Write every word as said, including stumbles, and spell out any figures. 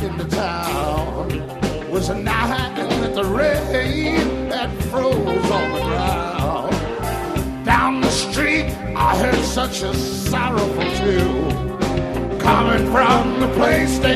into town. It was a night that the rain had froze on the ground. Down the street I heard such a sorrowful tune, coming from the place they